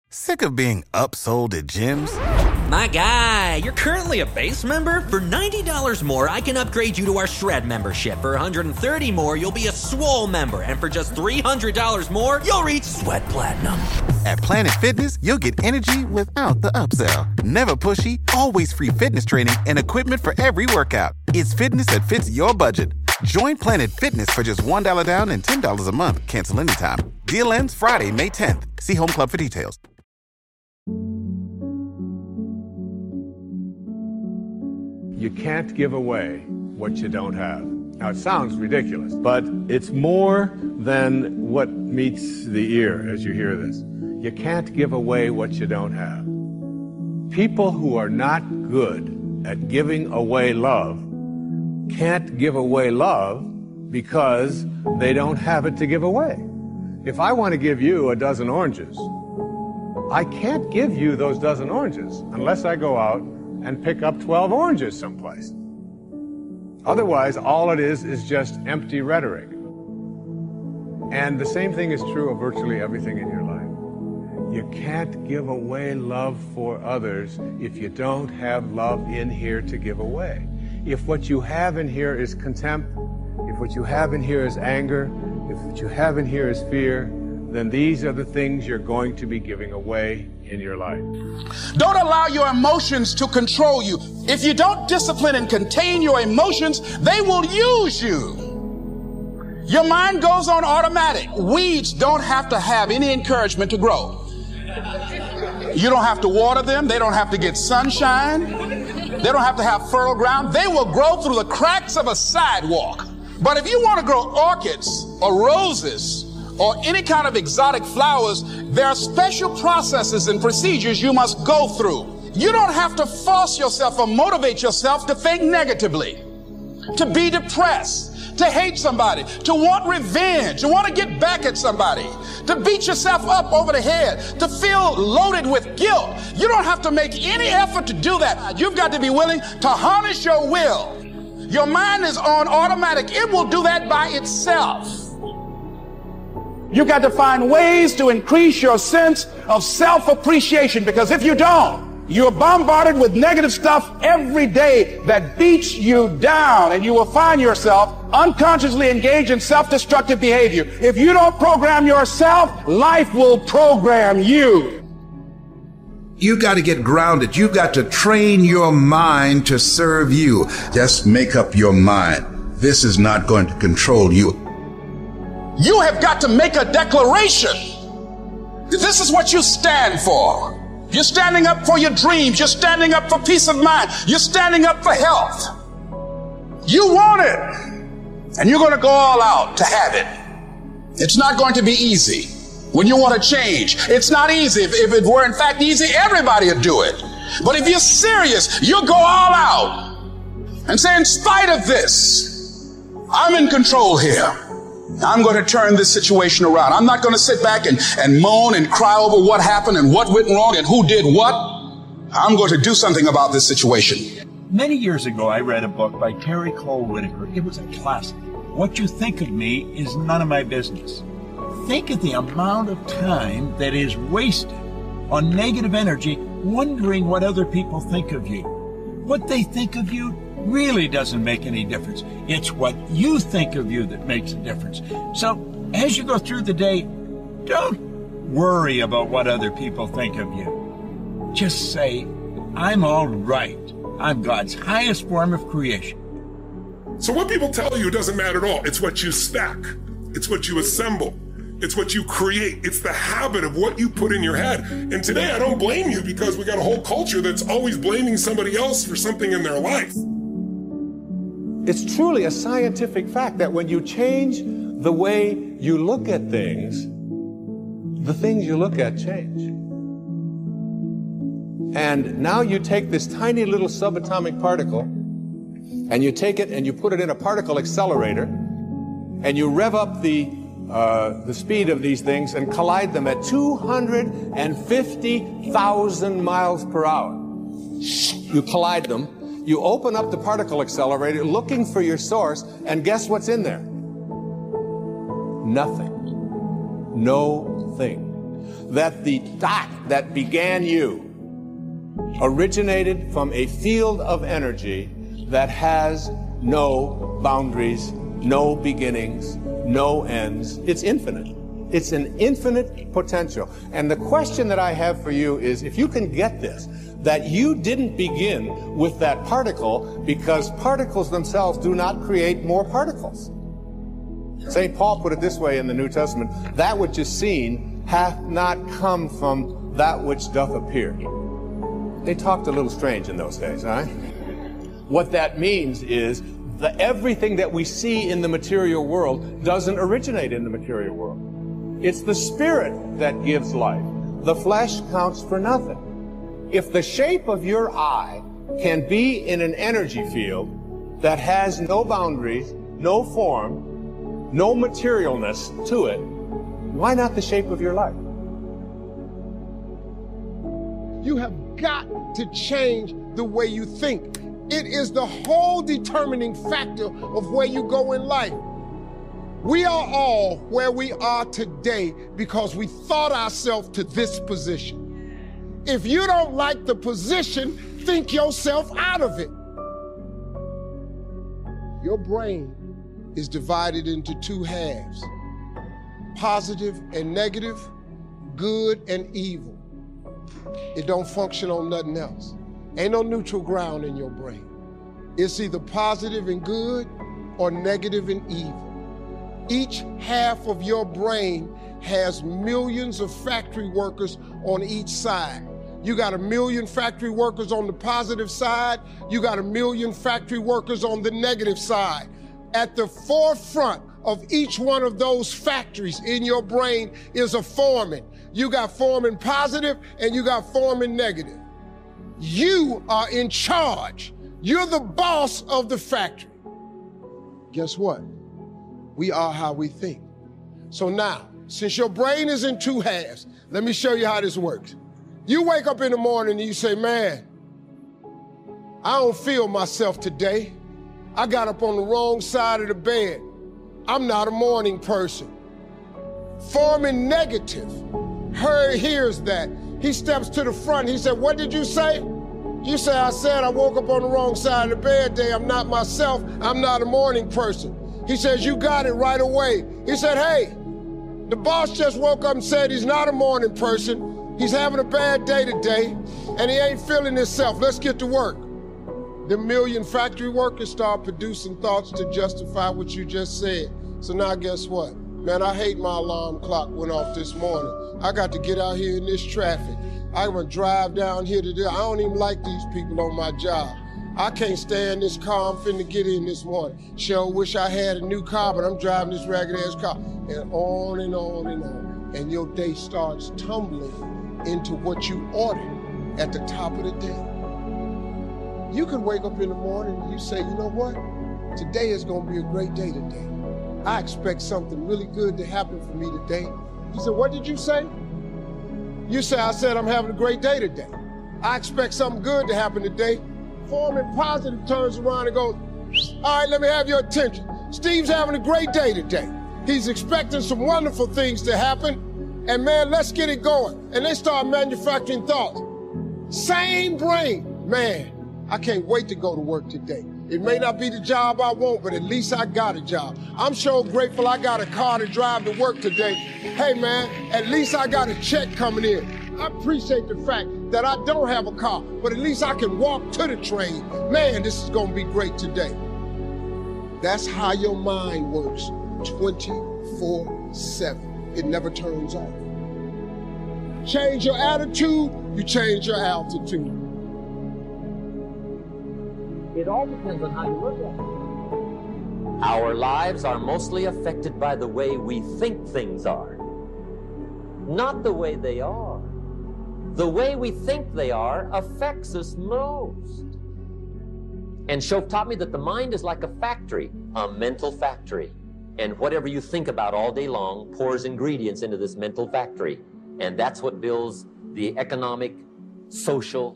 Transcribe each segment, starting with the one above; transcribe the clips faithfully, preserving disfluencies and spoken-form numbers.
Sick of being upsold at gyms? My guy, you're currently a base member? For ninety dollars more, I can upgrade you to our Shred membership. For one hundred thirty dollars more, you'll be a Swole member. And for just three hundred dollars more, you'll reach Sweat Platinum. At Planet Fitness, you'll get energy without the upsell. Never pushy, always free fitness training and equipment for every workout. It's fitness that fits your budget. Join Planet Fitness for just one dollar down and ten dollars a month. Cancel anytime. Deal ends Friday, May tenth. See Home Club for details. You can't give away what you don't have. Now, it sounds ridiculous, but it's more than what meets the ear as you hear this. You can't give away what you don't have. People who are not good at giving away love can't give away love because they don't have it to give away. If I want to give you a dozen oranges, I can't give you those dozen oranges unless I go out and pick up twelve oranges someplace. Otherwise, all it is is just empty rhetoric. And the same thing is true of virtually everything in your life. You can't give away love for others if you don't have love in here to give away. If what you have in here is contempt, if what you have in here is anger, if what you have in here is fear, then these are the things you're going to be giving away in your life. Don't allow your emotions to control you. If you don't discipline and contain your emotions, they will use you. Your mind goes on automatic. Weeds don't have to have any encouragement to grow. You don't have to water them. They don't have to get sunshine. They don't have to have fertile ground. They will grow through the cracks of a sidewalk. But if you want to grow orchids or roses or any kind of exotic flowers, there are special processes and procedures you must go through. You don't have to force yourself or motivate yourself to think negatively, to be depressed, to hate somebody, to want revenge, to want to get back at somebody, to beat yourself up over the head, to feel loaded with guilt. You don't have to make any effort to do that. You've got to be willing to harness your will. Your mind is on automatic. It will do that by itself. You've got to find ways to increase your sense of self-appreciation, because if you don't, you're bombarded with negative stuff every day that beats you down, and you will find yourself unconsciously engaged in self-destructive behavior. If you don't program yourself, life will program you. You got to get grounded. You've got to train your mind to serve you. Just make up your mind. This is not going to control you. You have got to make a declaration. This is what you stand for. You're standing up for your dreams. You're standing up for peace of mind. You're standing up for health. You want it, and you're going to go all out to have it. It's not going to be easy. When you want to change, it's not easy. If, if it were in fact easy, everybody would do it. But if you're serious, you'll go all out and say, in spite of this, I'm in control here. I'm going to turn this situation around. I'm not going to sit back and, and moan and cry over what happened and what went wrong and who did what. I'm going to do something about this situation. Many years ago, I read a book by Terry Cole Whitaker. It was a classic. What you think of me is none of my business. Think of the amount of time that is wasted on negative energy, wondering what other people think of you. What they think of you really doesn't make any difference. It's what you think of you that makes a difference. So as you go through the day, don't worry about what other people think of you. Just say, I'm all right. I'm God's highest form of creation. So what people tell you doesn't matter at all. It's what you stack. It's what you assemble. It's what you create. It's the habit of what you put in your head. And today I don't blame you, because we got a whole culture that's always blaming somebody else for something in their life. It's truly a scientific fact that when you change the way you look at things, the things you look at change. And now you take this tiny little subatomic particle, and you take it and you put it in a particle accelerator, and you rev up the uh, the speed of these things and collide them at two hundred fifty thousand miles per hour. You collide them. You open up the particle accelerator looking for your source, and guess what's in there? Nothing. No thing. that the dot that began you originated from a field of energy that has no boundaries, no beginnings, no ends. It's infinite. It's an infinite potential. And the question that I have for you is, if you can get this, that you didn't begin with that particle because particles themselves do not create more particles. Saint Paul put it this way in the New Testament, that which is seen hath not come from that which doth appear. They talked a little strange in those days, huh? What that means is that everything that we see in the material world doesn't originate in the material world. It's the spirit that gives life. The flesh counts for nothing. If the shape of your eye can be in an energy field that has no boundaries, no form, no materialness to it, why not the shape of your life? You have got to change the way you think. It is the whole determining factor of where you go in life. We are all where we are today because we thought ourselves to this position. If you don't like the position, think yourself out of it. Your brain is divided into two halves, positive and negative, good and evil. It don't function on nothing else. Ain't no neutral ground in your brain. It's either positive and good or negative and evil. Each half of your brain has millions of factory workers on each side. You got a million factory workers on the positive side. You got a million factory workers on the negative side. At the forefront of each one of those factories in your brain is a foreman. You got foreman positive and you got foreman negative. You are in charge. You're the boss of the factory. Guess what? We are how we think. So now, since your brain is in two halves, let me show you how this works. You wake up in the morning and you say, man, I don't feel myself today. I got up on the wrong side of the bed. I'm not a morning person. Foreman negative Harry hears that. He steps to the front. He said, what did you say? You say, I said I woke up on the wrong side of the bed today. I'm not myself. I'm not a morning person. He says, you got it right away. He said, hey, the boss just woke up and said he's not a morning person. He's having a bad day today, and he ain't feeling himself. Let's get to work. The million factory workers start producing thoughts to justify what you just said. So now guess what? Man, I hate my alarm clock went off this morning. I got to get out here in this traffic. I'm gonna drive down here today. I don't even like these people on my job. I can't stand this car I'm finna get in this morning. Sure wish I had a new car, but I'm driving this ragged ass car. And on and on and on. And your day starts tumbling into what you ordered at the top of the day. You can wake up in the morning and you say, you know what? Today is gonna be a great day today. I expect something really good to happen for me today. You said, what did you say? You say, I said I'm having a great day today. I expect something good to happen today. Foreman positive turns around and goes, all right, let me have your attention. Steve's having a great day today. He's expecting some wonderful things to happen. And man, let's get it going. And they start manufacturing thoughts. Same brain. Man, I can't wait to go to work today. It may not be the job I want, but at least I got a job. I'm so grateful I got a car to drive to work today. Hey man, at least I got a check coming in. I appreciate the fact that I don't have a car, but at least I can walk to the train. Man, this is gonna be great today. That's how your mind works twenty-four seven. It never turns off. Change your attitude, you change your altitude. It all depends on how you look at it. Our lives are mostly affected by the way we think things are, not the way they are. The way we think they are affects us most. And Shoaff taught me that the mind is like a factory, a mental factory. And whatever you think about all day long pours ingredients into this mental factory. And that's what builds the economic, social,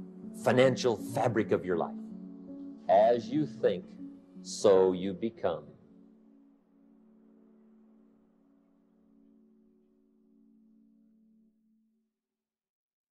financial fabric of your life. As you think, so you become.